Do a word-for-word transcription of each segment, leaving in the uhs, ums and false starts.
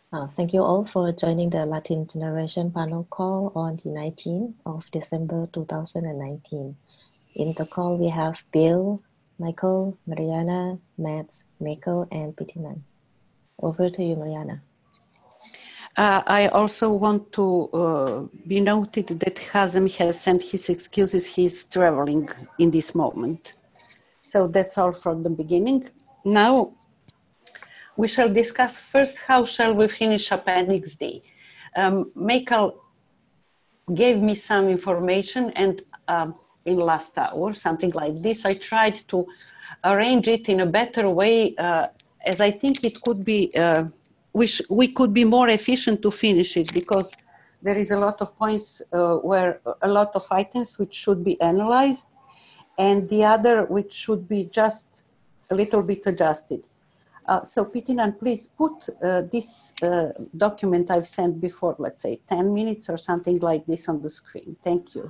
Uh, thank you all for joining the Latin Generation panel call on the nineteenth of December two thousand nineteen. In the call, we have Bill, Michael, Mariana, Matt, Michael, and Pitinan. Over to you, Mariana. Uh, I also want to uh, be noted that Hazem has sent his excuses. He's traveling in this moment. So that's all from the beginning. Now we shall discuss first how shall we finish Appendix D. Um, Michael gave me some information, and um, in last hour, something like this, I tried to arrange it in a better way, uh, as I think it could be, uh, we, we could be more efficient to finish it, because there is a lot of points uh, where a lot of items which should be analyzed, and the other which should be just a little bit adjusted. Uh, so Pitinan, please put uh, this uh, document I've sent before, let's say ten minutes or something like this on the screen. Thank you.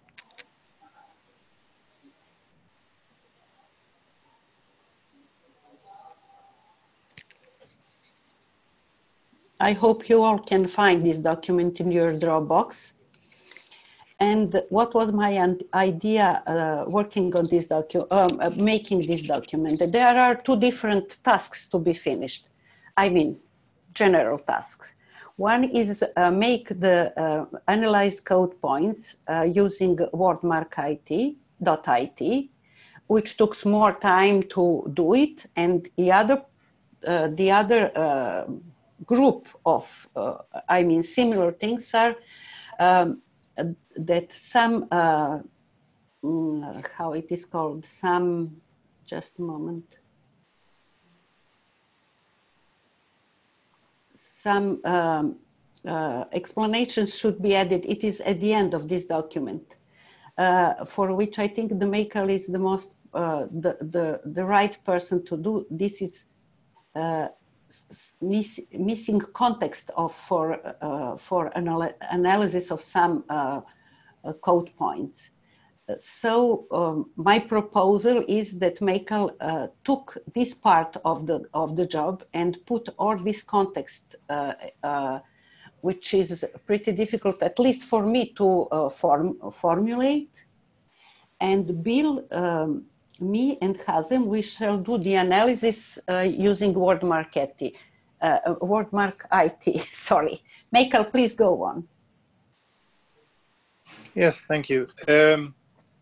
I hope you all can find this document in your Dropbox. And what was my idea uh, working on this document, um, uh, making this document? There are two different tasks to be finished. I mean, general tasks. One is uh, make the uh, analyzed code points uh, using wordmarkit dot I T, which took more time to do it. And the other, uh, the other uh, group of, uh, I mean, similar things are um, that some, uh, how it is called, some, just a moment, some um, uh, explanations should be added. It is at the end of this document, uh, for which I think the maker is the most, uh, the, the, the right person to do. This is uh, miss, missing context of for, uh, for anal analysis of some uh, Uh, code points. Uh, so um, my proposal is that Michael uh, took this part of the of the job and put all this context, uh, uh, which is pretty difficult, at least for me, to uh, form formulate. And Bill, um, me, and Hazem, we shall do the analysis uh, using WordMark uh, WordMark I T. Sorry, Michael, please go on. Yes, thank you. Um,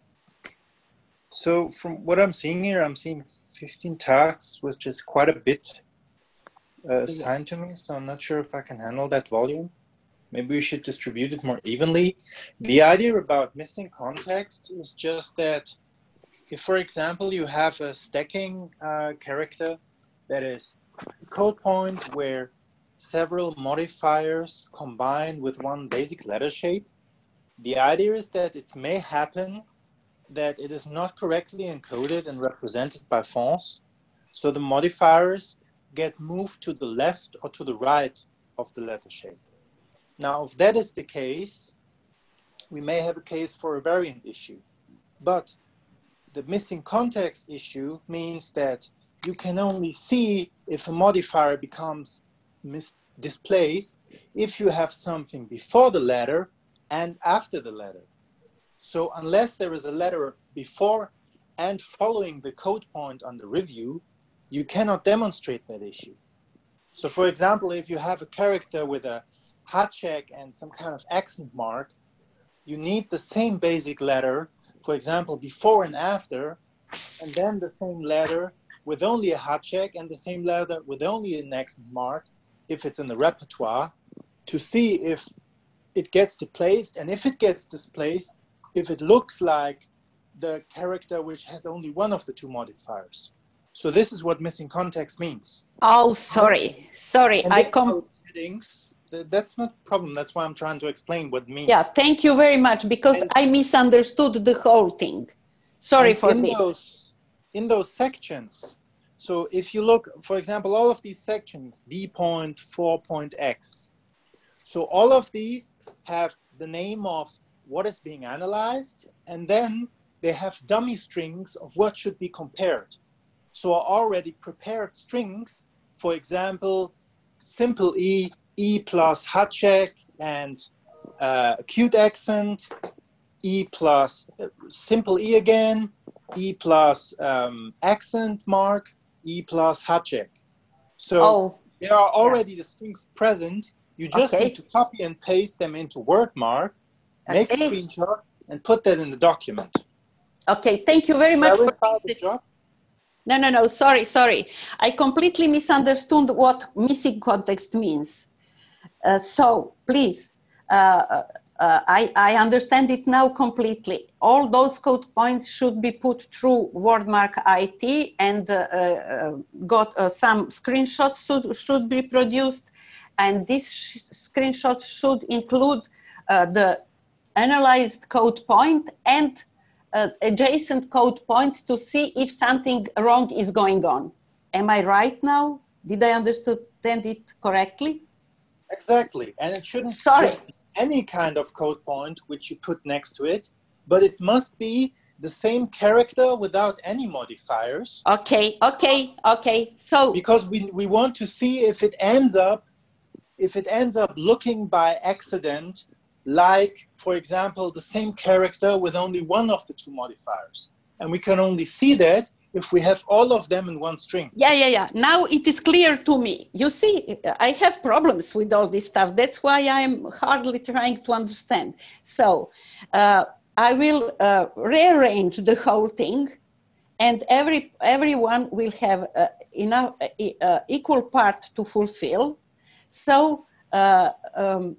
so from what I'm seeing here, I'm seeing fifteen tasks, which is quite a bit uh, assigned to me. So I'm not sure if I can handle that volume. Maybe we should distribute it more evenly. The idea about missing context is just that if, for example, you have a stacking uh, character that is a code point where several modifiers combine with one basic letter shape, the idea is that it may happen that it is not correctly encoded and represented by fonts. So the modifiers get moved to the left or to the right of the letter shape. Now, if that is the case, we may have a case for a variant issue. But the missing context issue means that you can only see if a modifier becomes displaced if you have something before the letter and after the letter. So unless there is a letter before and following the code point under review, you cannot demonstrate that issue. So for example, if you have a character with a hat check and some kind of accent mark, you need the same basic letter, for example, before and after, and then the same letter with only a hat check and the same letter with only an accent mark, if it's in the repertoire, to see if it gets displaced, and if it gets displaced, if it looks like the character which has only one of the two modifiers. So this is what missing context means. Oh, sorry, sorry, and I come. That's not a problem. That's why I'm trying to explain what it means. Yeah, thank you very much, because and, I misunderstood the whole thing. Sorry for in this. Those, in those sections, so if you look, for example, all of these sections, D point, four point X, so all of these have the name of what is being analyzed, and then they have dummy strings of what should be compared. So already prepared strings, for example, simple E E plus hot check and uh, acute accent, E plus uh, simple E again, E plus um, accent mark, E plus hot check. So Oh, there are already yeah. the strings present. You just Okay. need to copy and paste them into WordMark, make Okay. a screenshot, and put that in the document. Okay, thank you very much for Clarify the this. job. No, no, no, sorry, sorry. I completely misunderstood what missing context means. Uh, so please, uh, uh, I, I understand it now completely. All those code points should be put through WordMark I T, and uh, uh, got uh, some screenshots should, should be produced. And these sh screenshots should include uh, the analyzed code point and uh, adjacent code points to see if something wrong is going on. Am I right now? Did I understand it correctly? Exactly. And it shouldn't Sorry. just be any kind of code point which you put next to it, but it must be the same character without any modifiers. Okay, okay, okay. So Because we, we want to see if it ends up if it ends up looking by accident like, for example, the same character with only one of the two modifiers. And we can only see that if we have all of them in one string. yeah, yeah, yeah. Now it is clear to me. You see, I have problems with all this stuff. That's why I'm hardly trying to understand. So uh, I will uh, rearrange the whole thing, and every everyone will have uh, enough uh, uh, equal part to fulfill. So uh, um,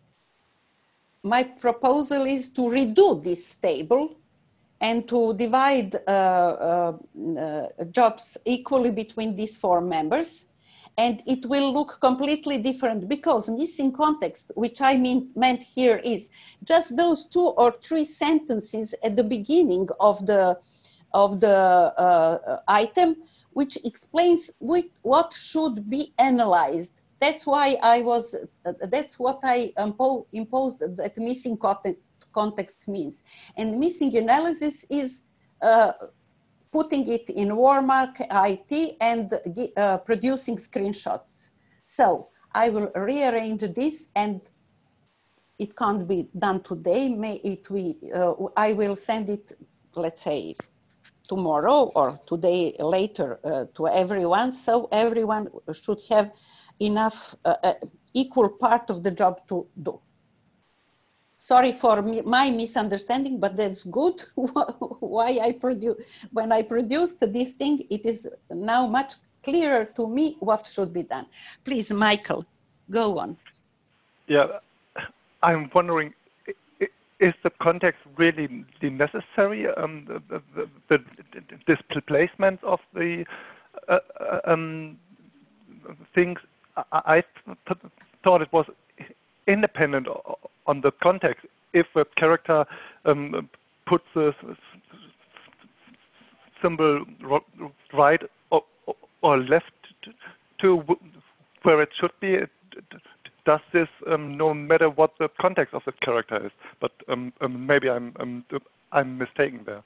my proposal is to redo this table and to divide uh, uh, uh, jobs equally between these four members. And it will look completely different because missing context, which I mean, meant here is just those two or three sentences at the beginning of the, of the uh, item, which explains which, what should be analyzed. That's why I was, uh, that's what I impo imposed that missing context context means. And missing analysis is uh, putting it in WordMark I T and uh, producing screenshots. So I will rearrange this, and it can't be done today. May it we, uh, I will send it, let's say, tomorrow or today later uh, to everyone. So everyone should have enough uh, uh, equal part of the job to do. Sorry for me, my misunderstanding, but that's good. Why I produce, when I produced this thing, it is now much clearer to me what should be done. Please, Michael, go on. Yeah, I'm wondering, is the context really necessary? Um, the, the, the, the displacement of the uh, um, things, I, I th thought it was independent on the context. If a character um, puts a symbol right or, or left to where it should be, it does this um, no matter what the context of the character is. But um, um, maybe I'm, I'm, I'm mistaken there.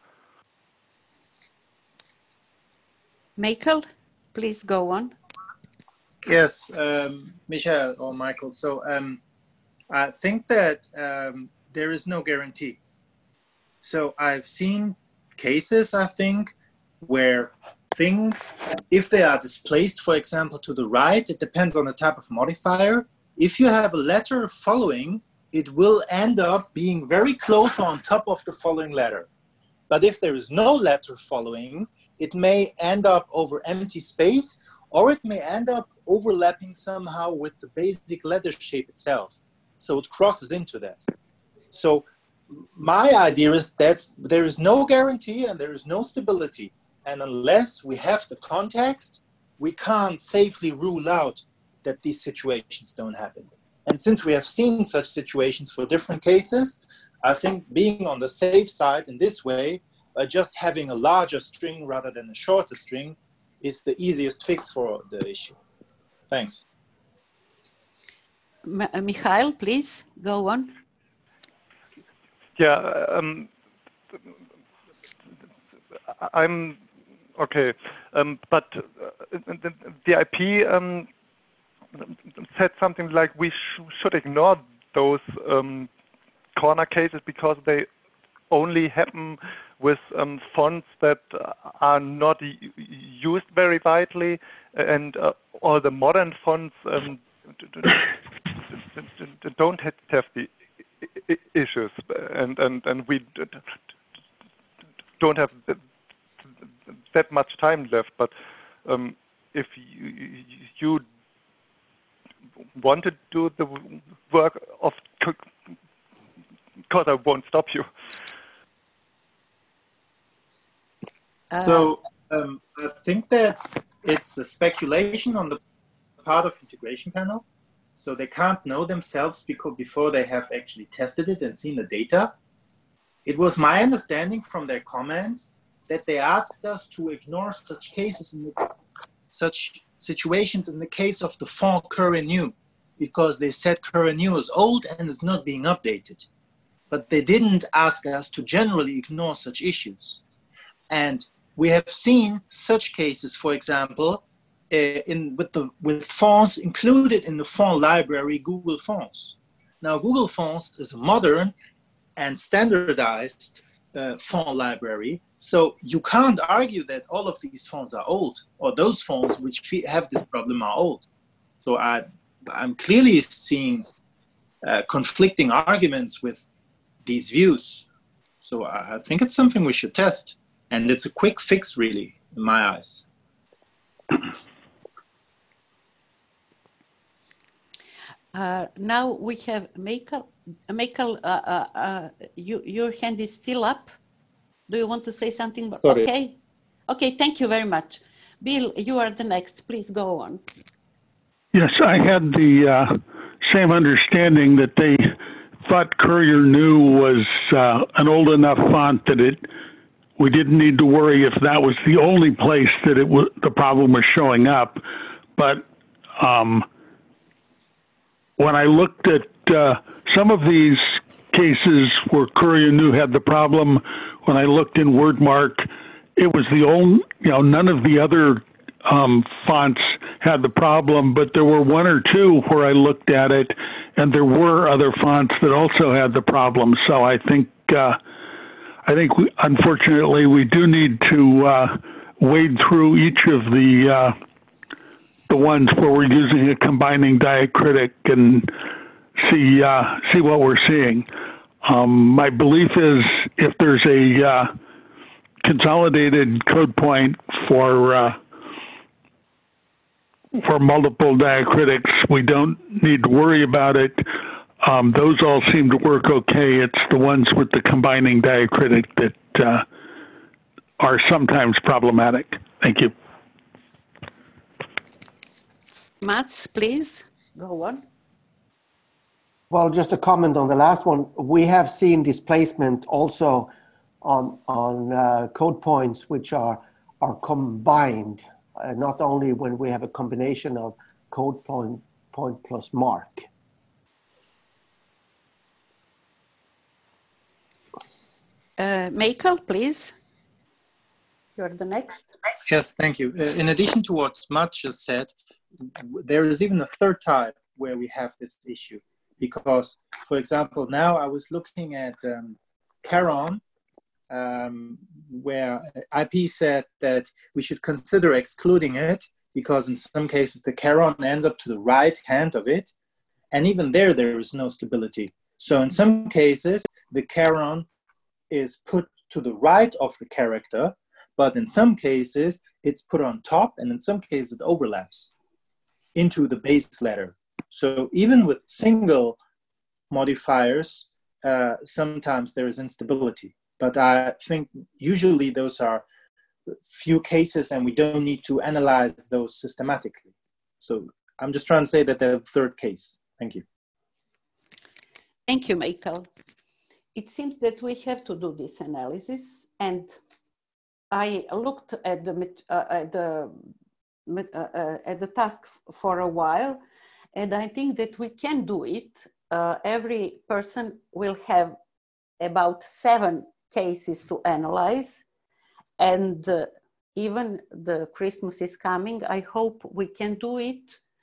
Michael, please go on. Yes, um, Michael or Michael. So um, I think that um, there is no guarantee. So I've seen cases, I think, where things, if they are displaced, for example, to the right, it depends on the type of modifier. If you have a letter following, it will end up being very close on top of the following letter. But if there is no letter following, it may end up over empty space, or it may end up overlapping somehow with the basic letter shape itself. So it crosses into that. So my idea is that there is no guarantee and there is no stability. And unless we have the context, we can't safely rule out that these situations don't happen. And since we have seen such situations for different cases, I think being on the safe side in this way, by just having a larger string rather than a shorter string, is the easiest fix for the issue. Thanks. M Michael, please go on. Yeah, um, I'm okay, um, but uh, the, the I P um, said something like we sh should ignore those um, corner cases because they only happen with um, fonts that are not used very widely, and uh, all the modern fonts um, don't have the issues, and and and we don't have that much time left. But um, if you, you want to do the work of, because I won't stop you. So um, I think that it's a speculation on the part of integration panel. So they can't know themselves because before they have actually tested it and seen the data. It was my understanding from their comments that they asked us to ignore such cases in the, such situations in the case of the font Currenew, because they said Currenew is old and is not being updated. But they didn't ask us to generally ignore such issues. And we have seen such cases, for example, uh, in, with, the, with fonts included in the font library Google Fonts. Now, Google Fonts is a modern and standardized uh, font library. So you can't argue that all of these fonts are old, or those fonts which have this problem are old. So I, I'm clearly seeing uh, conflicting arguments with these views. So I, I think it's something we should test. And it's a quick fix, really, in my eyes. Uh, now we have Michael. Michael, uh, uh, uh, you, your hand is still up. Do you want to say something? Sorry. Okay. Okay, thank you very much. Bill, you are the next. Please go on. Yes, I had the uh, same understanding that they thought Currenew was uh, an old enough font that it we didn't need to worry if that was the only place that it was, the problem was showing up. But um, when I looked at uh, some of these cases where Currenew had the problem, when I looked in WordMark, it was the only, you know, none of the other um, fonts had the problem, but there were one or two where I looked at it, and there were other fonts that also had the problem. So I think, uh, I think we, unfortunately, we do need to uh, wade through each of the uh, the ones where we're using a combining diacritic and see uh, see what we're seeing. Um, my belief is if there's a uh, consolidated code point for uh, for multiple diacritics, we don't need to worry about it. Um, those all seem to work okay. It's the ones with the combining diacritic that uh, are sometimes problematic. Thank you. Mats, please go on. Well, just a comment on the last one. We have seen displacement also on on uh, code points which are are combined, uh, not only when we have a combination of code point point plus mark. Uh, Michael, please. You're the next. Yes, thank you. Uh, in addition to what Matt just said, there is even a third type where we have this issue. Because, for example, now I was looking at um, Caron, um, where I P said that we should consider excluding it because in some cases the Caron ends up to the right hand of it. And even there, there is no stability. So in some cases, the Caron is put to the right of the character, but in some cases, it's put on top, and in some cases, it overlaps into the base letter. So even with single modifiers, uh, sometimes there is instability. But I think usually those are few cases, and we don't need to analyze those systematically. So I'm just trying to say that they're the third case. Thank you. Thank you, Michael. It seems that we have to do this analysis, and I looked at the uh, at the uh, uh, at the task for a while, and I think that we can do it. Uh, every person will have about seven cases to analyze, and uh, even the Christmas is coming. I hope we can do it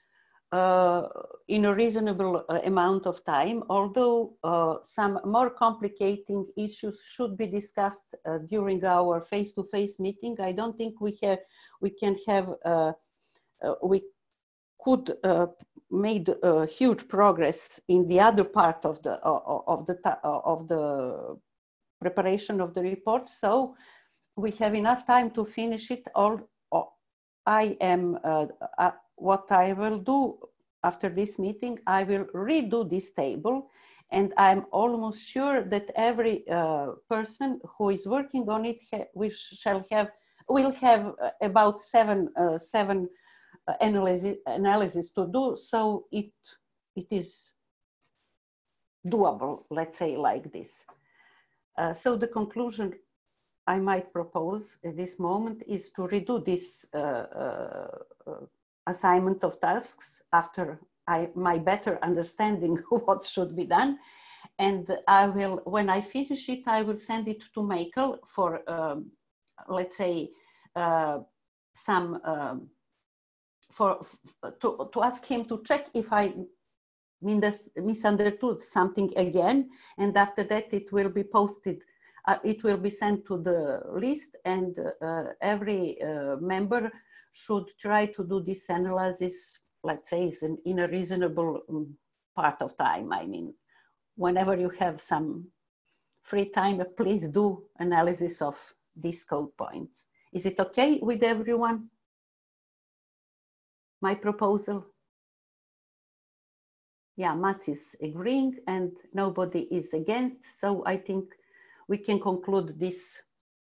uh, in a reasonable uh, amount of time, although uh, some more complicating issues should be discussed uh, during our face-to-face meeting. I don't think we have, we can have, uh, uh, we could uh, made uh, huge progress in the other part of the uh, of the of the preparation of the report. So we have enough time to finish it. All I am uh, uh, what I will do after this meeting, I will redo this table, and I'm almost sure that every uh, person who is working on it we shall have will have about seven uh, seven. Analysis, analysis to do, so it it is doable, let's say like this. Uh, so the conclusion I might propose at this moment is to redo this uh, uh, assignment of tasks after I, my better understanding of what should be done. And I will, when I finish it, I will send it to Michael for, um, let's say, uh, some um, For, to, to ask him to check if I misunderstood something again, and after that it will be posted, uh, it will be sent to the list, and uh, every uh, member should try to do this analysis, let's say, in, in a reasonable um, part of time. I mean, whenever you have some free time, please do analysis of these code points. Is it okay with everyone? My proposal? Yeah, Mats is agreeing and nobody is against. So I think we can conclude this,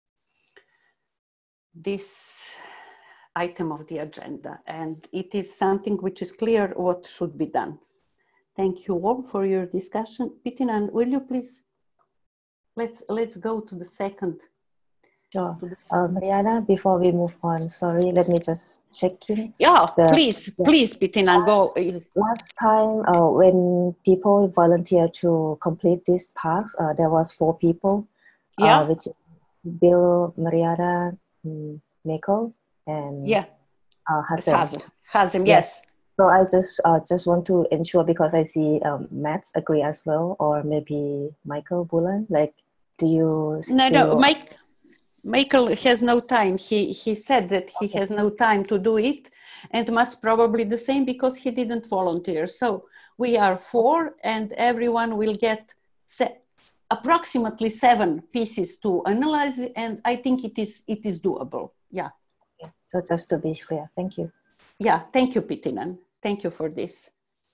this item of the agenda. And it is something which is clear what should be done. Thank you all for your discussion. Pitinan, will you please, let's, let's go to the second. Sure. Uh, Mariana, before we move on, sorry, let me just check in. Yeah, the, please, yeah. please, Pitinan, go. Last time, uh, when people volunteer to complete this task, uh, there was four people, yeah. uh, which Bill, Mariana, um, Michael, and yeah. uh, Hazem. Hazem, Hazem, yes. yes. So I just uh, just want to ensure, because I see um, Matt agree as well, or maybe Michael Bulan, like, do you still... No, no, Mike, Michael has no time. He, he said that he okay. has no time to do it, and Matt's probably the same because he didn't volunteer. So we are four, and everyone will get se approximately seven pieces to analyze, and I think it is, it is doable. Yeah. Okay. So just to be clear, thank you. Yeah, thank you, Pitinan. Thank you for this.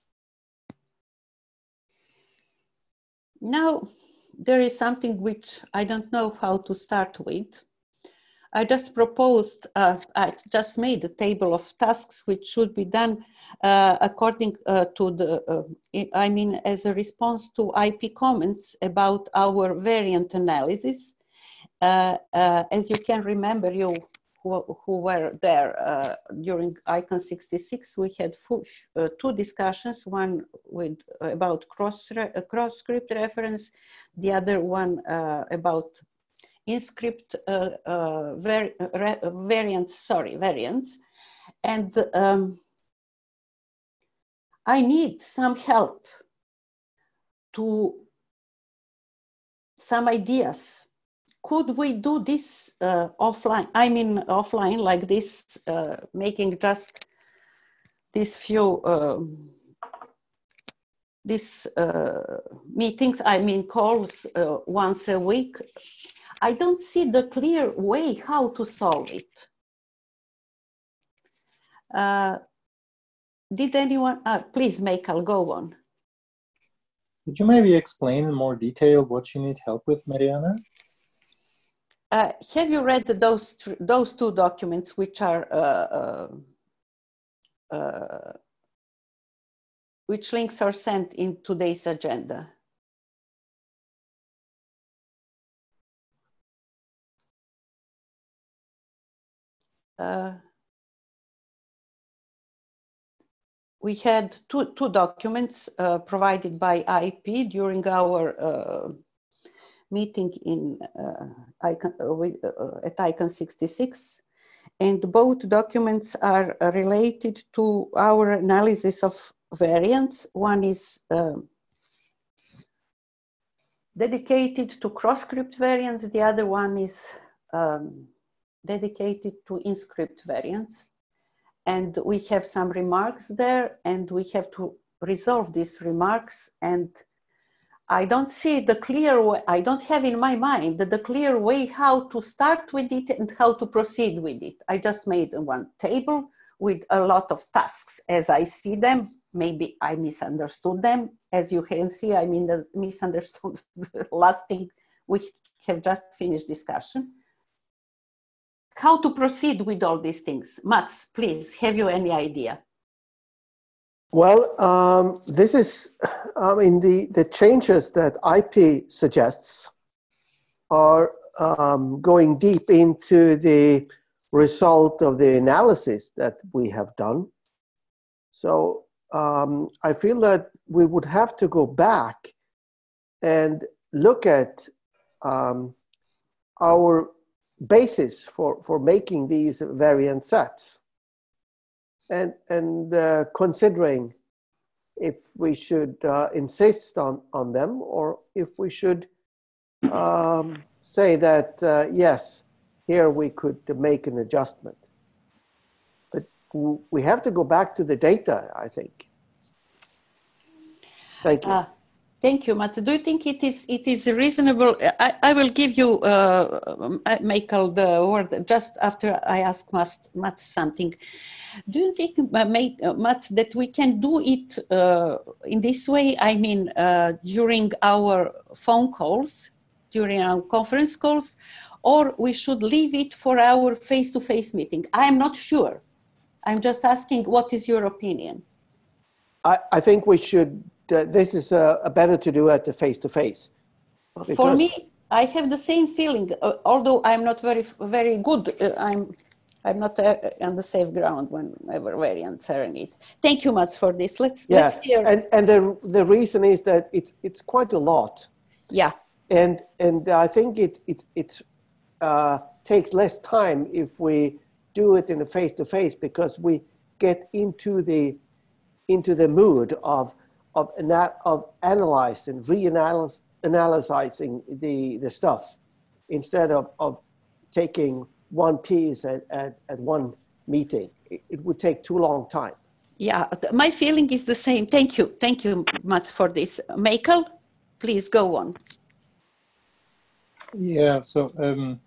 Now, there is something which I don't know how to start with. I just proposed, uh, I just made a table of tasks which should be done uh, according uh, to the, uh, I mean, as a response to I P comments about our variant analysis. Uh, uh, as you can remember, you who, who were there uh, during ICON sixty-six, we had full, uh, two discussions, one with uh, about cross, re uh, cross script reference, the other one uh, about in-script uh, uh, var variants, sorry, variants. And um, I need some help to some ideas. Could we do this uh, offline? I mean, offline like this, uh, making just these few, um, these uh, meetings, I mean, calls uh, once a week. I don't see the clear way how to solve it. Uh, did anyone, uh, please, Michael, go on. Could you maybe explain in more detail what you need help with, Mariana? Uh, have you read those, those two documents which are, uh, uh, uh, which links are sent in today's agenda? Uh, we had two, two documents uh, provided by I P during our uh, meeting in uh, ICON, uh, with, uh, at ICON sixty-six. and both documents are related to our analysis of variance. One is um, dedicated to cross-script variance, the other one is um, dedicated to in-script variance. And we have some remarks there, and we have to resolve these remarks. And I don't see the clear way, I don't have in my mind the clear way how to start with it and how to proceed with it. I just made one table with a lot of tasks as I see them. Maybe I misunderstood them. As you can see, I mean, the misunderstood the last thing we have just finished discussion. How to proceed with all these things? Mats, please, have you any idea? Well, um, this is, I mean, the, the changes that I P suggests are um, going deep into the result of the analysis that we have done. So um, I feel that we would have to go back and look at um, our basis for, for making these variant sets and, and uh, considering if we should uh, insist on, on them or if we should um, say that, uh, yes, here we could make an adjustment. But we have to go back to the data, I think. Thank you. Uh, thank you, Mats. Do you think it is it is reasonable? I, I will give you, uh, Michael, the word just after I ask Mats, Mats something. Do you think, uh, Mats, that we can do it uh, in this way? I mean, uh, during our phone calls, during our conference calls, or we should leave it for our face-to-face meeting? I'm not sure. I'm just asking, what is your opinion? I, I think we should, uh, this is uh, better to do at the face-to-face. -face. For me, I have the same feeling, uh, although I'm not very, very good. Uh, I'm, I'm not uh, on the safe ground whenever variants are in it. Thank you, Mats, for this. Let's, yeah. let's hear. And, and the, the reason is that it's, it's quite a lot. Yeah. And, and I think it, it, it uh, takes less time if we do it in a face-to-face because we get into the, into the mood of, of, of analyzing, reanalyzing the, the stuff instead of, of taking one piece at, at, at one meeting. It, it would take too long time. Yeah, my feeling is the same. Thank you. Thank you, Mats, for this. Michael, please go on. Yeah, so um,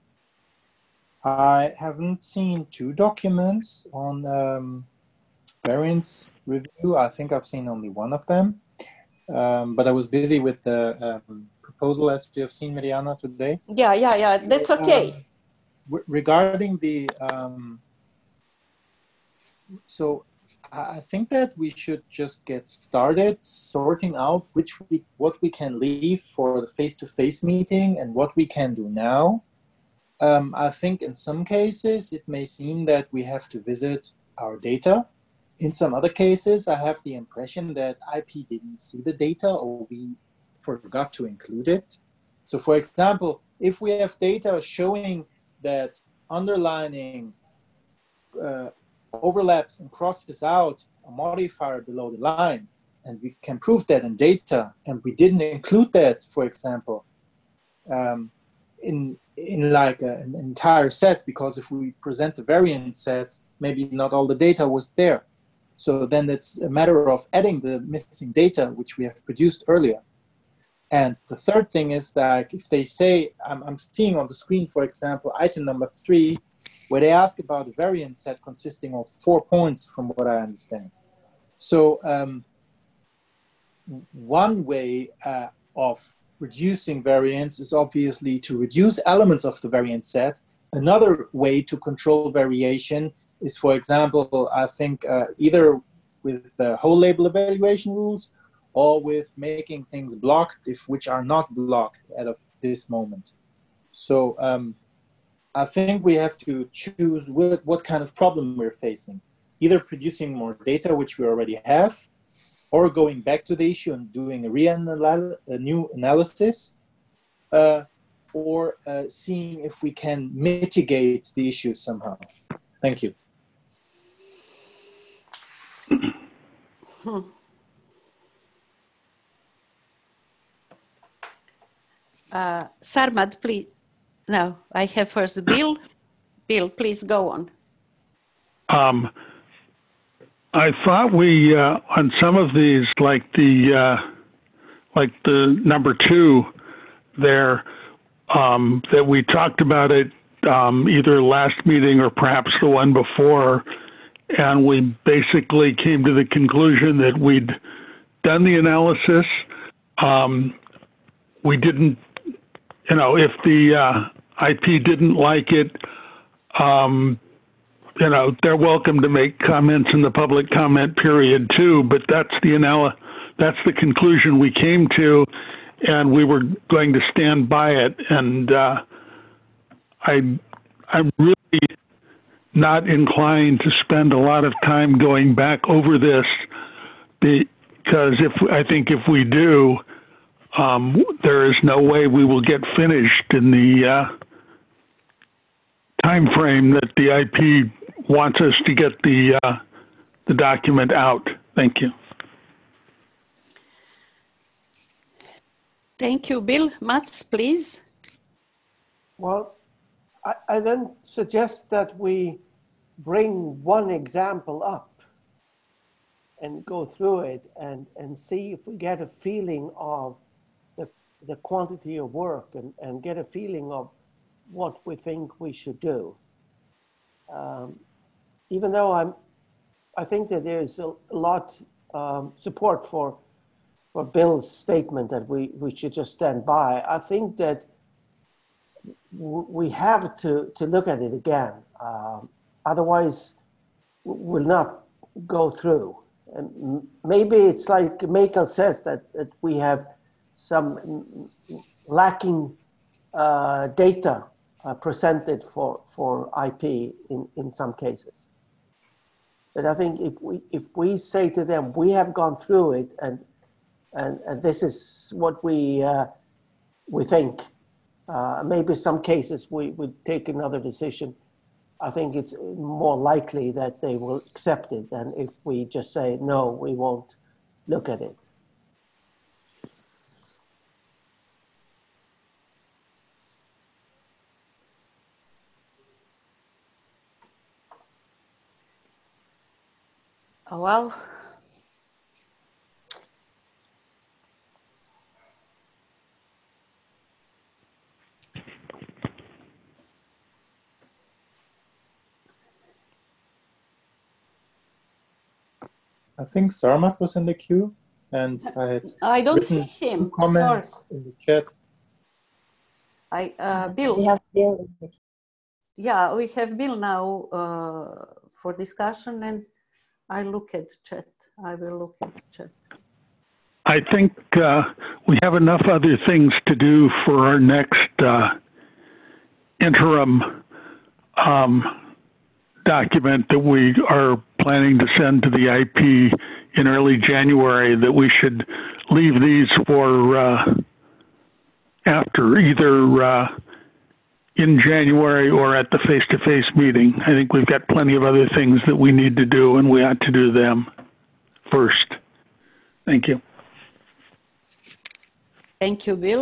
I haven't seen two documents on um, variance review. I think I've seen only one of them, um, but I was busy with the um, proposal, as you have seen, Mariana, today. Yeah, yeah, yeah, that's okay. Um, regarding the, um, so I think that we should just get started sorting out which we, what we can leave for the face-to-face meeting and what we can do now. Um, I think in some cases it may seem that we have to visit our data. In some other cases, I have the impression that I P didn't see the data or we forgot to include it. So for example, if we have data showing that underlining uh, overlaps and crosses out a modifier below the line, and we can prove that in data, and we didn't include that, for example, um, in in like a, an entire set, because if we present the variant sets, maybe not all the data was there. So then it's a matter of adding the missing data, which we have produced earlier. And the third thing is that if they say, I'm, I'm seeing on the screen, for example, item number three, where they ask about a variant set consisting of four points from what I understand. So um, one way uh, of reducing variance is obviously to reduce elements of the variant set. Another way to control variation is, for example, I think uh, either with uh, whole label evaluation rules or with making things blocked if which are not blocked as of this moment. So um, I think we have to choose what, what kind of problem we're facing. Either producing more data, which we already have, or going back to the issue and doing a, re a new analysis, uh, or uh, seeing if we can mitigate the issues somehow? Thank you. Hmm. Uh, Sarmad, please. No, I have first Bill. Bill, please go on. Um, I thought we, uh, on some of these, like the, uh, like the number two there, um, that we talked about it um, either last meeting or perhaps the one before, and we basically came to the conclusion that we'd done the analysis. Um, we didn't, you know, if the uh, I P didn't like it, um, you know, they're welcome to make comments in the public comment period too, but that's the anal- that's the conclusion we came to, and we were going to stand by it. And uh, I, I'm really not inclined to spend a lot of time going back over this, because if I think if we do, um, there is no way we will get finished in the uh, time frame that the I P wants us to get the uh, the document out. Thank you. Thank you, Bill. Mats, please. Well, I, I then suggest that we bring one example up and go through it and, and see if we get a feeling of the, the quantity of work and, and get a feeling of what we think we should do. Um, even though I'm, I think that there's a lot um, support for for Bill's statement that we, we should just stand by, I think that w we have to, to look at it again. Um, otherwise, we'll not go through. And maybe it's like Michael says, that, that we have some lacking uh, data uh, presented for, for I P in, in some cases. But I think if we, if we say to them, we have gone through it and And, and this is what we uh, we think. Uh, maybe some cases we would take another decision. I think it's more likely that they will accept it than if we just say, no, we won't look at it. Oh, well. I think Sarmat was in the queue, and I had I don't written see him. two comments Sorry. in the chat. I, uh, Bill. We have Bill in the queue. Yeah, we have Bill now uh, for discussion, and I look at chat. I will look at chat. I think uh, we have enough other things to do for our next uh, interim um, document that we are planning to send to the I P in early January, that we should leave these for uh, after, either uh, in January or at the face-to-face meeting. I think we've got plenty of other things that we need to do, and we ought to do them first. Thank you. Thank you, Bill.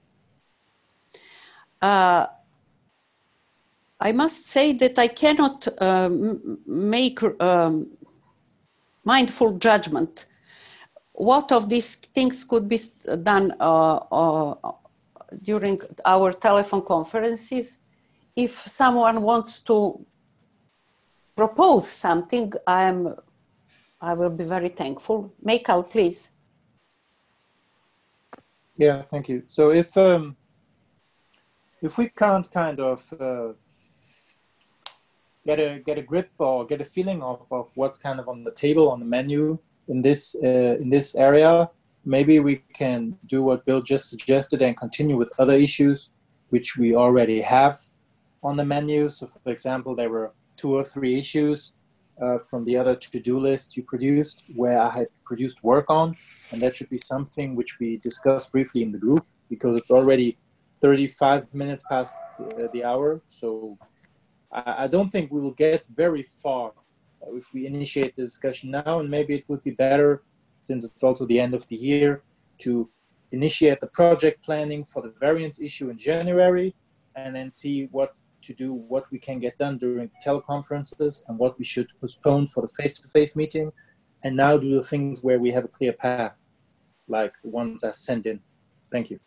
Uh, I must say that I cannot um, make um, mindful judgment. What of these things could be done uh, uh, during our telephone conferences? If someone wants to propose something, I'm, I will be very thankful. Michael, please. Yeah, thank you. So if um, if we can't kind of uh, get a get a grip or get a feeling of, of what's kind of on the table, on the menu in this uh, in this area, maybe we can do what Bill just suggested and continue with other issues which we already have on the menu. So, for example, there were two or three issues uh, from the other to-do list you produced where I had produced work on, and that should be something which we discuss briefly in the group, because it's already thirty-five minutes past the, the hour. So I, I don't think we will get very far if we initiate the discussion now, and maybe it would be better, since it's also the end of the year, to initiate the project planning for the variance issue in January, and then see what to do, what we can get done during teleconferences, and what we should postpone for the face-to-face meeting, and now do the things where we have a clear path, like the ones I sent in. Thank you.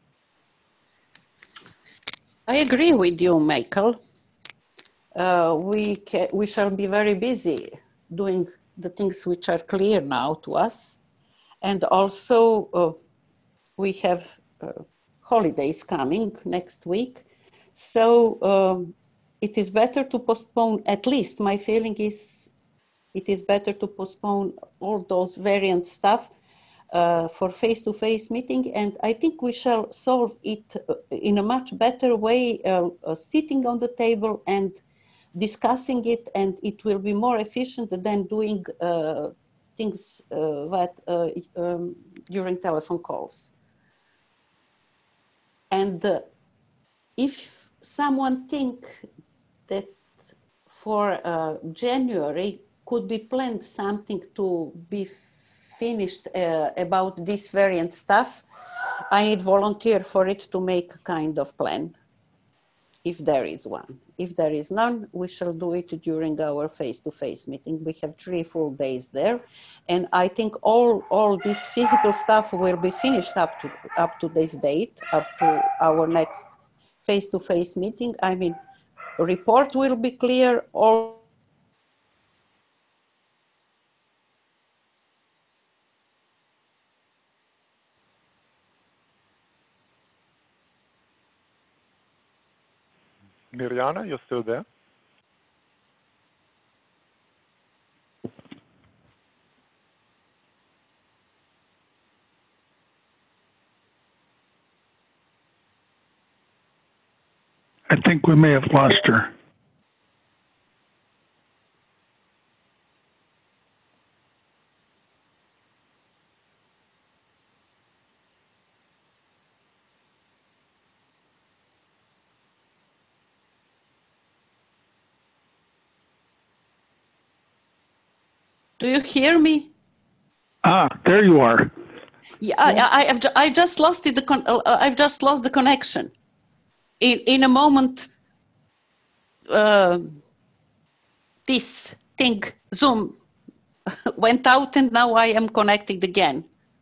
I agree with you, Michael. Uh, we, ca we shall be very busy doing the things which are clear now to us. And also uh, we have uh, holidays coming next week. So um, it is better to postpone, at least my feeling is, it is better to postpone all those variant stuff uh, for face-to-face meeting. And I think we shall solve it in a much better way, uh, uh, sitting on the table and discussing it, and it will be more efficient than doing uh, things uh, that uh, um, during telephone calls. And uh, if someone think that for uh, January could be planned something to be finished uh, about this variant stuff, I need volunteer for it to make a kind of plan, if there is one. If there is none, we shall do it during our face-to-face meeting. We have three full days there. And I think all, all this physical stuff will be finished up to, up to this date, up to our next face-to-face meeting. I mean, report will be clear, all Mirjana, you're still there? I think we may have lost her. Do you hear me? Ah, there you are. Yeah, I, I, have, I just lost it. The con uh, I've just lost the connection. In in a moment, uh, this thing Zoom went out, and now I am connected again.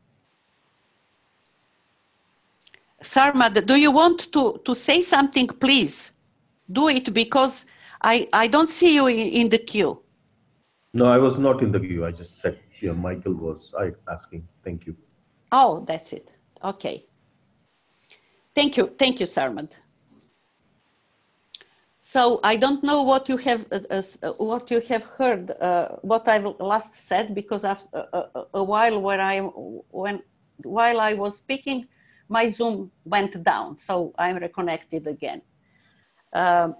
Sarmad, do you want to to say something? Please do it, because I I don't see you in, in the queue. No, I was not in the queue. I just said, yeah, Michael was I asking. Thank you. Oh, that's it. Okay. Thank you. Thank you, Sarmad. So I don't know what you have uh, uh, what you have heard, uh, what I last said, because after uh, a while where I when while I was speaking, my Zoom went down. So I'm reconnected again. Um,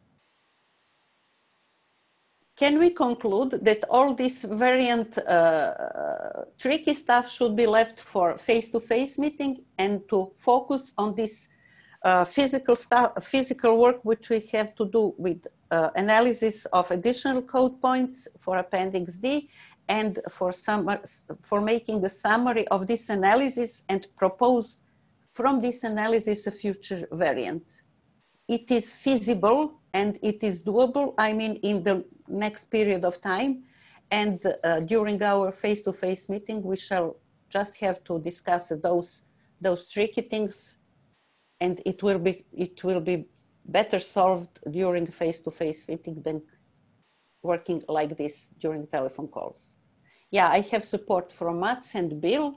Can we conclude that all this variant uh, tricky stuff should be left for face-to-face meeting, and to focus on this uh, physical stuff, physical work which we have to do with uh, analysis of additional code points for Appendix D, and for some for making a summary of this analysis and propose from this analysis a future variants. It is feasible and it is doable, I mean, in the next period of time. And uh, during our face-to-face meeting, we shall just have to discuss those, those tricky things, and it will be, it will be better solved during face-to-face meeting than working like this during telephone calls. Yeah, I have support from Mats and Bill,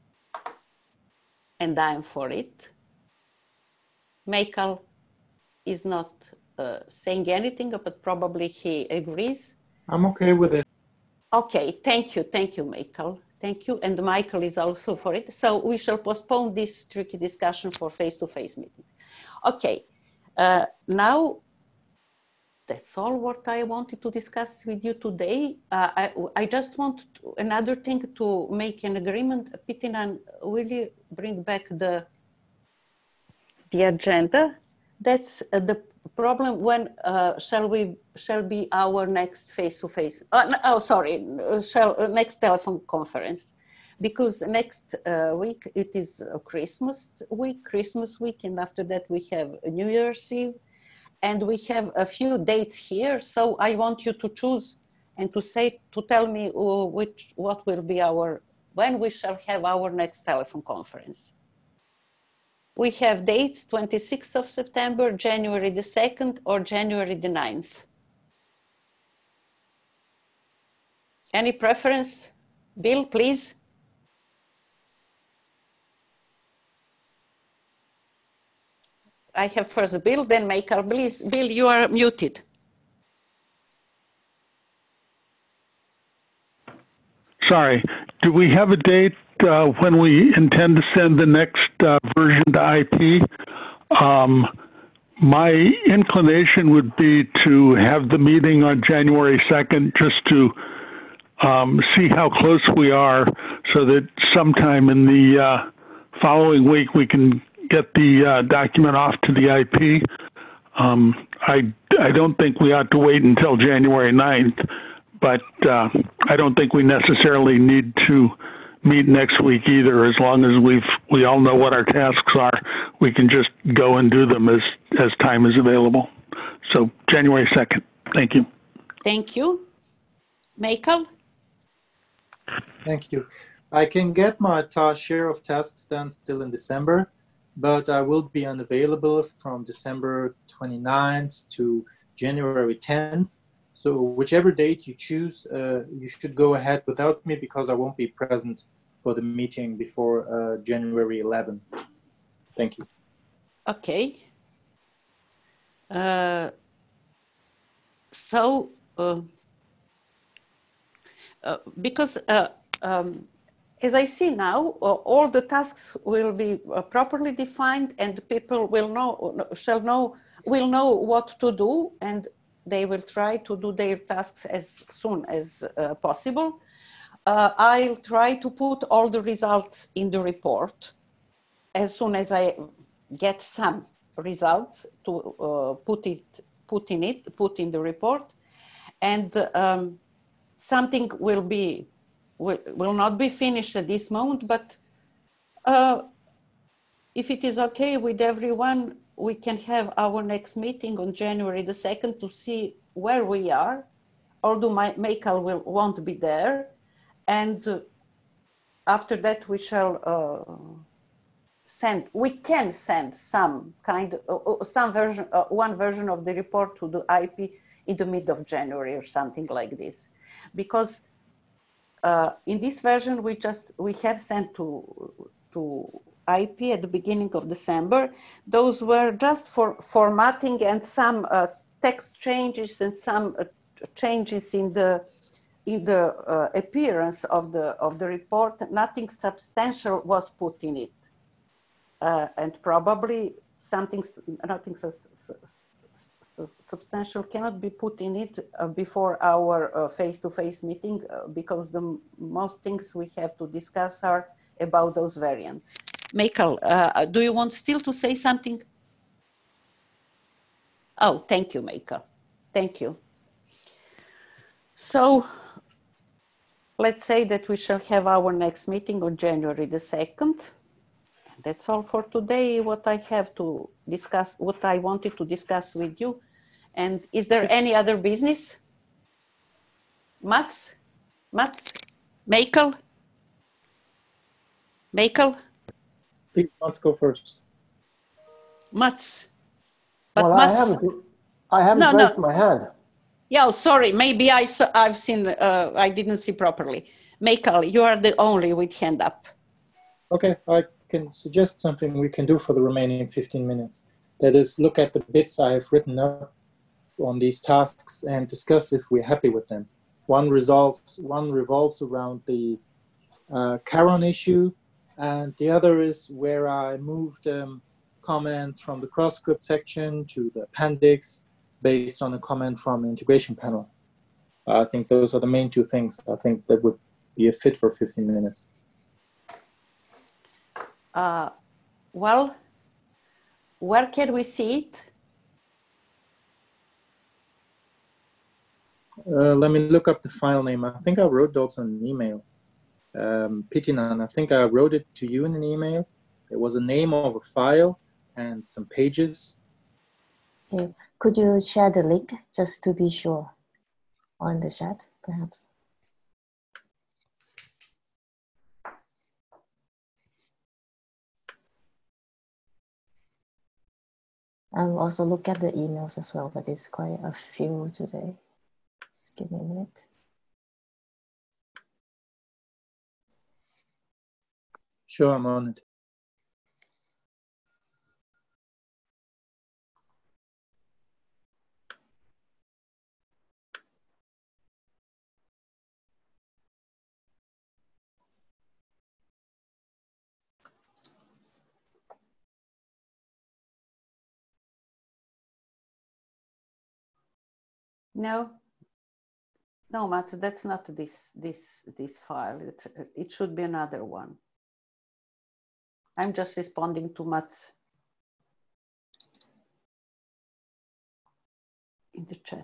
and I'm for it. Michael is not uh, saying anything, but probably he agrees. I'm okay with it. Okay, thank you, thank you, Michael. Thank you, and Michael is also for it. So we shall postpone this tricky discussion for face-to-face meeting. Okay, uh, now that's all what I wanted to discuss with you today. Uh, I, I just want to, another thing to make an agreement. Pitinan, will you bring back the the agenda. That's uh, the problem. When uh, shall we shall be our next face-to-face? Uh, no, oh, sorry, shall uh, next telephone conference, because next uh, week it is Christmas week, Christmas week, and after that we have New Year's Eve, and we have a few dates here. So I want you to choose and to say to tell me uh, which what will be our when we shall have our next telephone conference. We have dates twenty-sixth of September, January the second, or January the ninth. Any preference? Bill, please. I have first Bill, then Michael. Please, Bill, you are muted. Sorry, do we have a date uh, when we intend to send the next uh, version to I P? Um, my inclination would be to have the meeting on January second just to um, see how close we are so that sometime in the uh, following week we can get the uh, document off to the I P. Um, I, I don't think we ought to wait until January ninth. But uh, I don't think we necessarily need to meet next week either. As long as we've we all know what our tasks are, we can just go and do them as as time is available. So January second. Thank you. Thank you, Michael. Thank you. I can get my ta share of tasks done still in December, but I will be unavailable from December twenty-ninth to January tenth. So whichever date you choose, uh, you should go ahead without me because I won't be present for the meeting before uh, January eleventh. Thank you. Okay. Uh, so, uh, uh, because uh, um, as I see now, uh, all the tasks will be uh, properly defined, and people will know, shall know, will know what to do, and they will try to do their tasks as soon as uh, possible. Uh, I'll try to put all the results in the report as soon as I get some results to uh, put it, put in it, put in the report, and um, something will be will, will not be finished at this moment. But uh, if it is okay with everyone, we can have our next meeting on January the second to see where we are, although my, Michael will, won't be there. And uh, after that, we shall uh, send, we can send some kind, uh, some version, uh, one version of the report to the I P in the mid of January or something like this. Because uh, in this version, we just, we have sent to, to I P at the beginning of December. Those were just for formatting and some uh, text changes and some uh, changes in the in the uh, appearance of the of the report. Nothing substantial was put in it, uh, and probably something nothing su su su substantial cannot be put in it uh, before our face-to-face uh, -face meeting uh, because the most things we have to discuss are about those variants. Michael, uh, do you want still to say something? Oh, thank you, Michael. Thank you. So let's say that we shall have our next meeting on January the second. That's all for today, what I have to discuss, what I wanted to discuss with you. And is there any other business? Mats? Mats? Michael? Michael? Please, let's go first. Mats. But well, Mats, I haven't, I haven't no, raised no. my hand. Yeah, oh, sorry, maybe I saw, I've seen, uh, I didn't see properly. Michael, you are the only with hand up. Okay, I can suggest something we can do for the remaining fifteen minutes. That is, look at the bits I have written up on these tasks and discuss if we're happy with them. One resolves, one revolves around the uh, Caron issue, and the other is where I moved um, comments from the cross-script section to the appendix based on a comment from the integration panel. I think those are the main two things. I think that would be a fit for fifteen minutes. Uh, well, where can we see it? Uh, let me look up the file name. I think I wrote those on an email. Um, Pitinan, I think I wrote it to you in an email. There was a name of a file and some pages. Okay. Could you share the link just to be sure on the chat, perhaps? I'll also look at the emails as well, but it's quite a few today. Just give me a minute. Sure, I'm on it. No, no, Mats, that's not this this this file. It's, it should be another one. I'm just responding to Mats in the chat.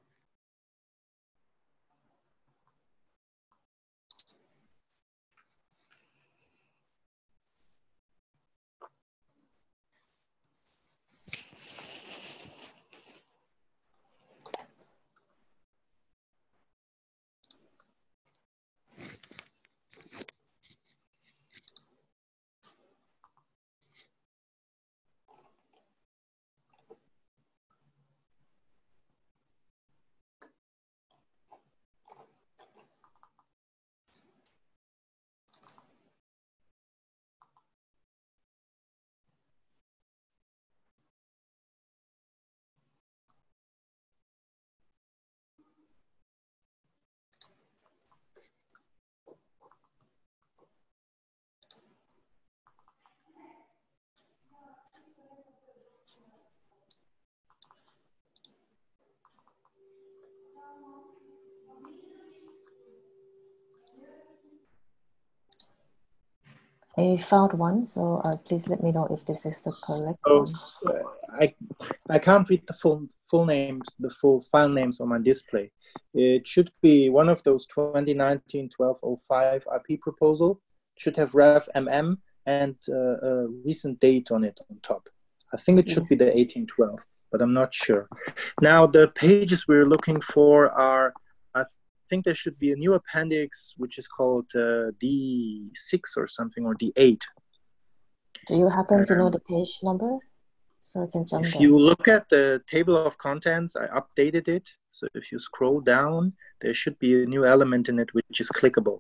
I found one, so uh, please let me know if this is the correct Oh, one. uh, I I can't read the full full names, the full file names on my display. It should be one of those twenty nineteen twelve oh five I P proposal. It should have ref mm and uh, a recent date on it on top. I think it should Yes. be the eighteen twelve, but I'm not sure. Now the pages we're looking for are, I think there should be a new appendix which is called uh, D six or something, or D eight. Do you happen to know Um, the page number? So I can jump If there. you look at the table of contents, I updated it. So if you scroll down, there should be a new element in it which is clickable.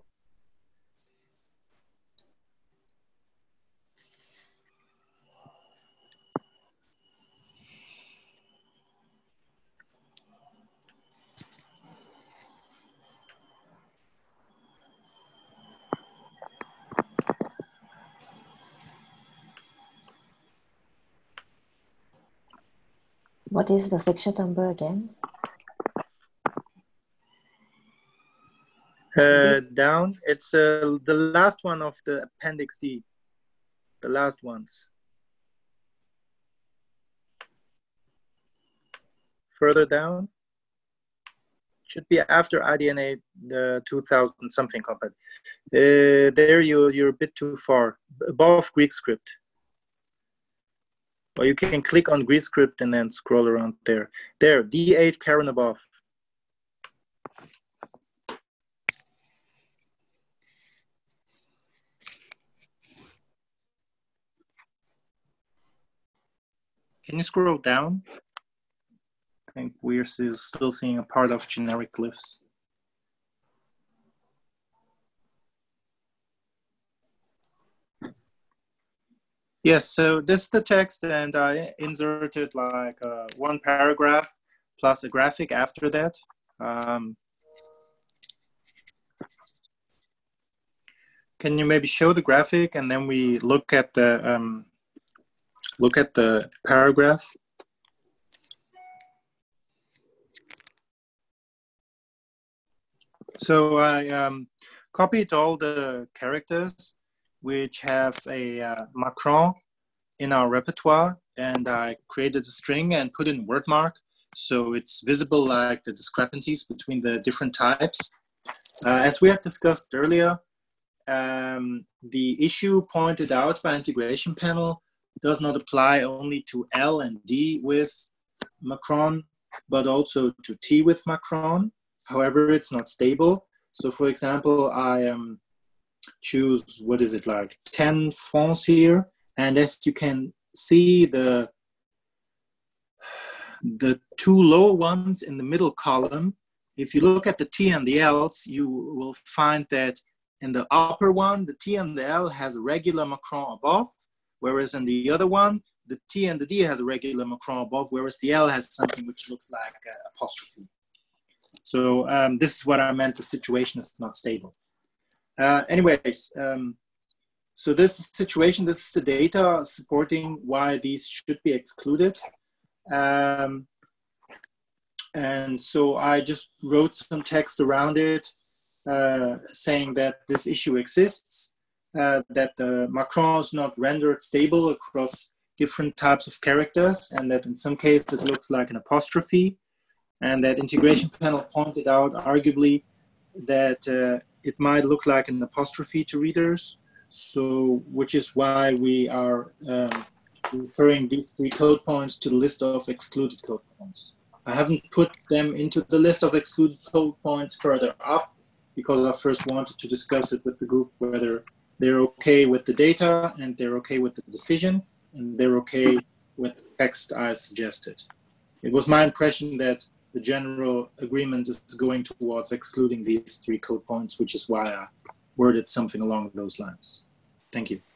What is the section number again? Uh, down, it's uh, the last one of the appendix D, the last ones. Further down, should be after I D N A the two thousand something compact. Uh, there you, you're a bit too far, above Greek script. Or you can click on Greek script and then scroll around there. There, D eight Karen above. Can you scroll down? I think we're still seeing a part of generic glyphs. Yes, so this is the text, and I inserted like uh, one paragraph plus a graphic after that. Um, can you maybe show the graphic, and then we look at the um, look at the paragraph? So I um, copied all the characters which have a uh, macron in our repertoire, and I created a string and put in word mark, so it's visible like the discrepancies between the different types. Uh, as we had discussed earlier, um, the issue pointed out by integration panel does not apply only to L and D with Macron, but also to T with Macron. However, it's not stable. So for example, I um, choose, what is it, like ten fonts here. And as you can see, the, the two lower ones in the middle column, if you look at the T and the L's, you will find that in the upper one, the T and the L has a regular Macron above, whereas in the other one, the T and the D has a regular Macron above, whereas the L has something which looks like an apostrophe. So um, this is what I meant, the situation is not stable. Uh, anyways, um, so this is the situation, this is the data supporting why these should be excluded. Um, and so I just wrote some text around it, uh, saying that this issue exists, uh, that the Macron is not rendered stable across different types of characters, and that in some cases it looks like an apostrophe, and that integration panel pointed out arguably that uh, it might look like an apostrophe to readers, so which is why we are um, referring these three code points to the list of excluded code points. I haven't put them into the list of excluded code points further up because I first wanted to discuss it with the group, whether they're okay with the data and they're okay with the decision and they're okay with the text I suggested. It was my impression that the general agreement is going towards excluding these three code points, which is why I worded something along those lines. Thank you.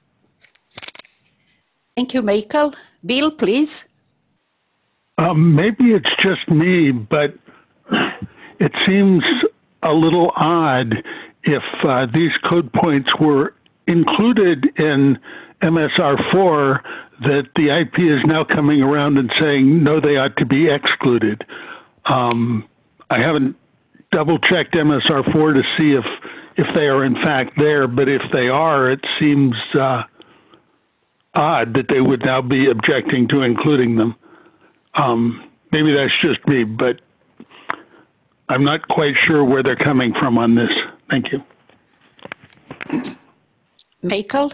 Thank you, Michael. Bill, please. Um, maybe it's just me, but it seems a little odd if uh, these code points were included in M S R four, that the I P is now coming around and saying, no, they ought to be excluded. Um, I haven't double-checked M S R four to see if, if they are in fact there, but if they are, it seems uh, odd that they would now be objecting to including them. Um, maybe that's just me, but I'm not quite sure where they're coming from on this. Thank you. Michael?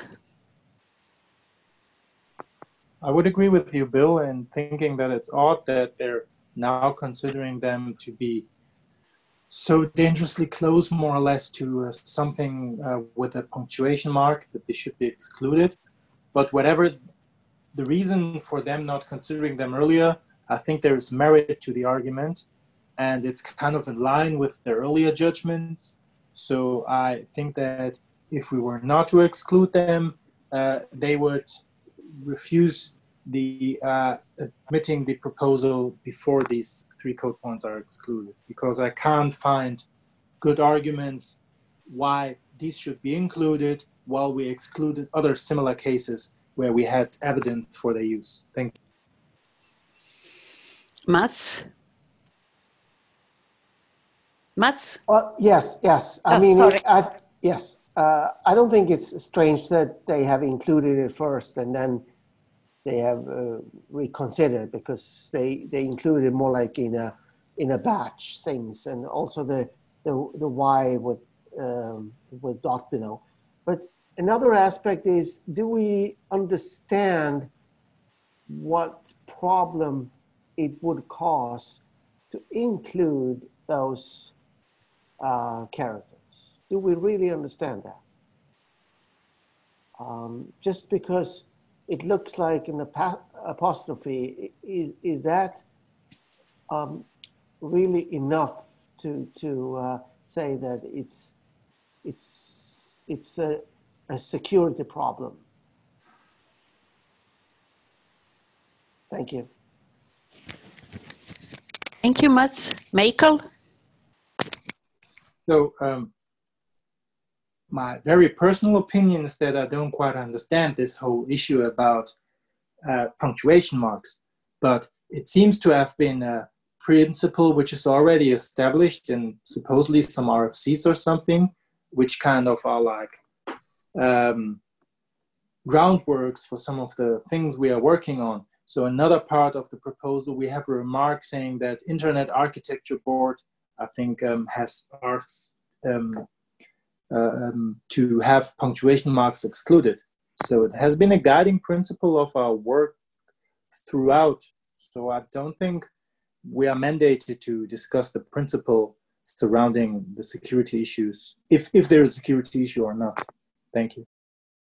I would agree with you, Bill, in thinking that it's odd that they're now considering them to be so dangerously close, more or less, to uh, something uh, with a punctuation mark, that they should be excluded. But whatever the reason for them not considering them earlier, I think there's merit to the argument, and it's kind of in line with their earlier judgments. So I think that if we were not to exclude them, uh, they would refuse the uh, admitting the proposal before these three code points are excluded, because I can't find good arguments why these should be included while we excluded other similar cases where we had evidence for their use. Thank you. Mats? Mats? Well, yes, yes. I Oh, mean, sorry. it, I, yes. Uh, I don't think it's strange that they have included it first and then they have uh, reconsidered, because they they included more like in a in a batch things, and also the the the Y with um, with dot below. But another aspect is, do we understand what problem it would cause to include those uh, characters? Do we really understand that? Um, just because it looks like an apostrophe, is is that um, really enough to to uh, say that it's it's it's a, a security problem? Thank you. Thank you, Mats. Michael? So um, my very personal opinion is that I don't quite understand this whole issue about uh, punctuation marks, but it seems to have been a principle which is already established in supposedly some R F Cs or something, which kind of are like um, groundworks for some of the things we are working on. So another part of the proposal, we have a remark saying that Internet Architecture Board, I think, um, has asked um, uh, um, to have punctuation marks excluded. So it has been a guiding principle of our work throughout. So I don't think we are mandated to discuss the principle surrounding the security issues, if, if there is a security issue or not. Thank you.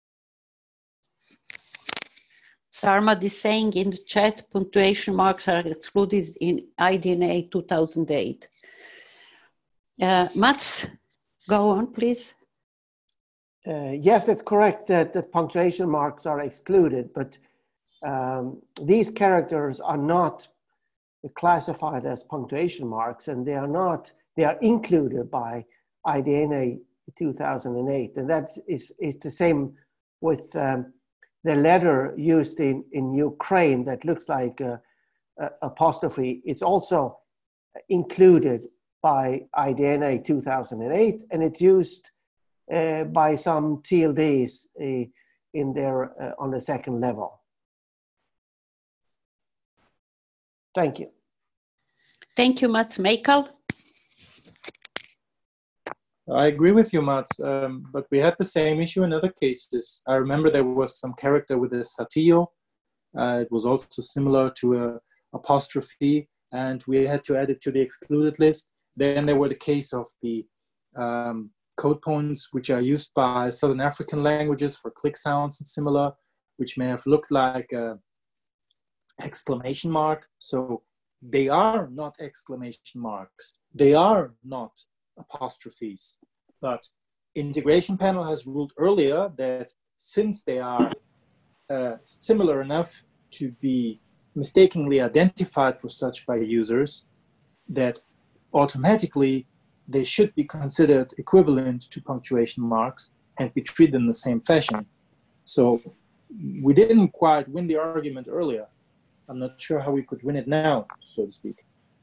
Sarmad is saying in the chat, punctuation marks are excluded in I D N A two thousand eight. Uh, Mats, go on, please. Uh, yes, it's correct that, that punctuation marks are excluded, but um, these characters are not classified as punctuation marks, and they are not, they are included by I D N A two thousand eight. And that is, is the same with um, the letter used in, in Ukraine that looks like a, a apostrophe. It's also included by I D N A two thousand eight, and it's used uh, by some T L Ds uh, in there uh, on the second level. Thank you. Thank you, Mats. Michael? I agree with you, Mats, um, but we had the same issue in other cases. I remember there was some character with a satillo. Uh, it was also similar to a apostrophe, and we had to add it to the excluded list. Then there were the case of the um, code points, which are used by Southern African languages for click sounds and similar, which may have looked like an exclamation mark. So they are not exclamation marks. They are not apostrophes. But Integration Panel has ruled earlier that since they are uh, similar enough to be mistakenly identified for such by users, that automatically they should be considered equivalent to punctuation marks and be treated in the same fashion. So we didn't quite win the argument earlier. I'm not sure how we could win it now, so to speak.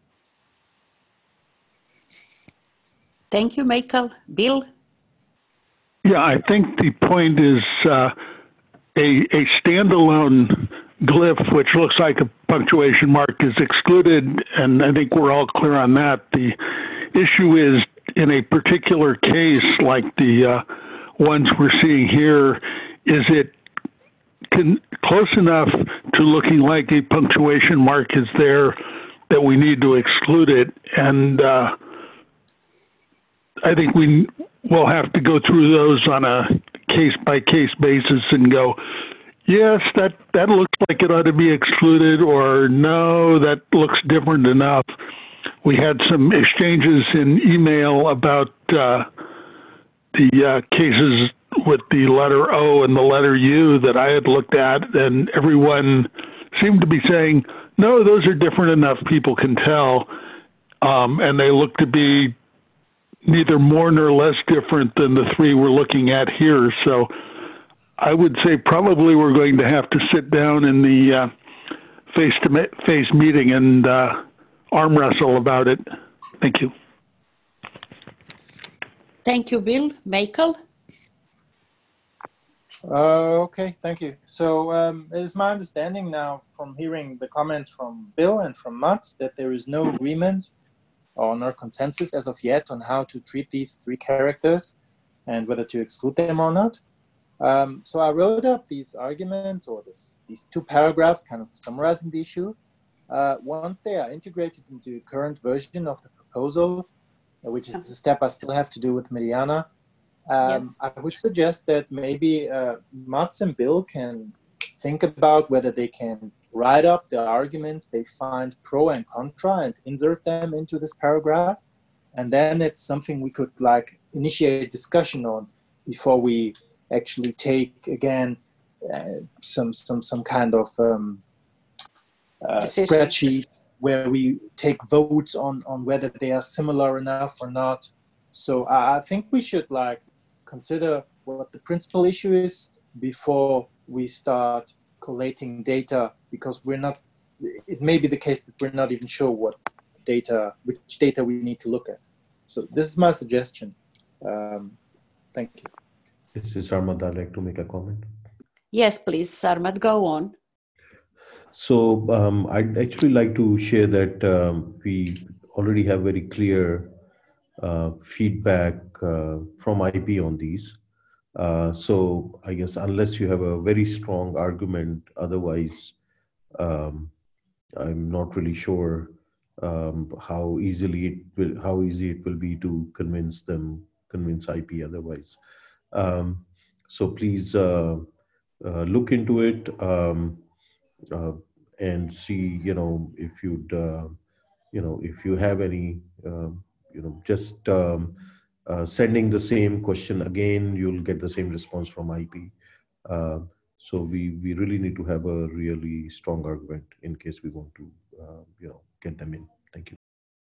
Thank you, Michael. Bill? Yeah, I think the point is uh, a, a standalone glyph, which looks like a punctuation mark, is excluded, and I think we're all clear on that. The issue is in a particular case, like the uh, ones we're seeing here, is it can, close enough to looking like a punctuation mark is there that we need to exclude it? And uh, I think we will have to go through those on a case-by-case basis and go, yes, that, that looks like it ought to be excluded, or no, that looks different enough. We had some exchanges in email about uh, the uh, cases with the letter O and the letter U that I had looked at, and everyone seemed to be saying, no, those are different enough, people can tell, um, and they look to be neither more nor less different than the three we're looking at here. So I would say probably we're going to have to sit down in the uh, face-to-face meeting and uh, arm wrestle about it. Thank you. Thank you, Bill. Michael? Uh, okay, thank you. So um, it is my understanding now from hearing the comments from Bill and from Mats that there is no agreement or no consensus as of yet on how to treat these three characters and whether to exclude them or not. Um, so I wrote up these arguments or this, these two paragraphs kind of summarizing the issue. Uh, once they are integrated into the current version of the proposal, uh, which is a step I still have to do with Mariana, um, yeah. I would suggest that maybe uh, Mats and Bill can think about whether they can write up the arguments they find pro and contra and insert them into this paragraph. And then it's something we could like initiate discussion on before we actually take again uh, some some some kind of um, uh, spreadsheet where we take votes on on whether they are similar enough or not. So I think we should like consider what the principal issue is before we start collating data, because we're not, it may be the case that we're not even sure what data, which data we need to look at. So this is my suggestion. Um, thank you. This is Sarmad. I'd like to make a comment. Yes, please, Sarmad, go on. So um, I'd actually like to share that um, we already have very clear uh, feedback uh, from I P on these. Uh, so I guess unless you have a very strong argument, otherwise, um, I'm not really sure um, how easily it will, how easy it will be to convince them, convince I P otherwise. Um, so please uh, uh, look into it um, uh, and see, you know, if you'd, uh, you know, if you have any, um, you know, just um, uh, sending the same question again, you'll get the same response from I P. Uh, so we, we really need to have a really strong argument in case we want to, uh, you know, get them in. Thank you.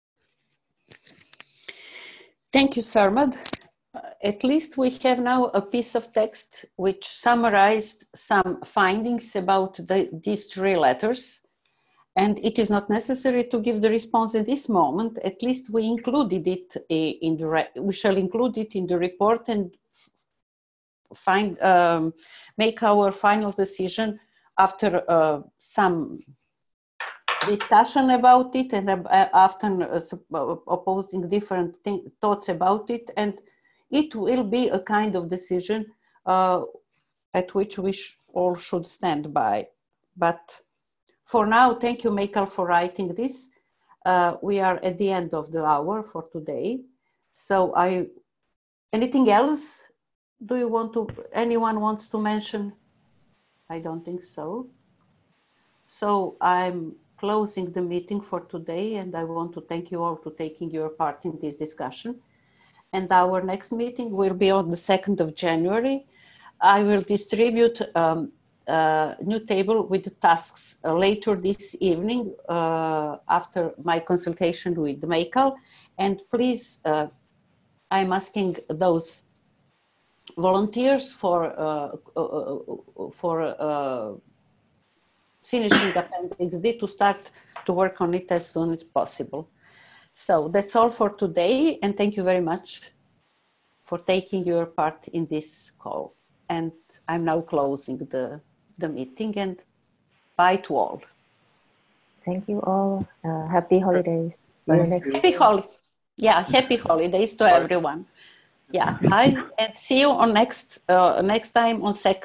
Thank you, Sarmad. Uh, at least we have now a piece of text which summarized some findings about the, these three letters. And it is not necessary to give the response in this moment. At least we included it in the, we shall include it in the report and find, um, make our final decision after uh, some discussion about it and uh, after uh, opposing different thoughts about it. And it will be a kind of decision uh, at which we sh all should stand by. But for now, thank you, Michael, for writing this. Uh, we are at the end of the hour for today. So I, anything else? Do you want to, anyone wants to mention? I don't think so. So I'm closing the meeting for today, and I want to thank you all for taking your part in this discussion. And our next meeting will be on the second of January. I will distribute um, a new table with the tasks uh, later this evening uh, after my consultation with Michael. And please, uh, I'm asking those volunteers for, uh, uh, for uh, finishing Appendix D to start to work on it as soon as possible. So that's all for today, and thank you very much for taking your part in this call. And I'm now closing the, the meeting, and bye to all. Thank you all. Uh, happy holidays. See you Thank next you. Happy holidays. Yeah, happy holidays to Bye. everyone. Yeah, bye, and see you on next uh, next time on second.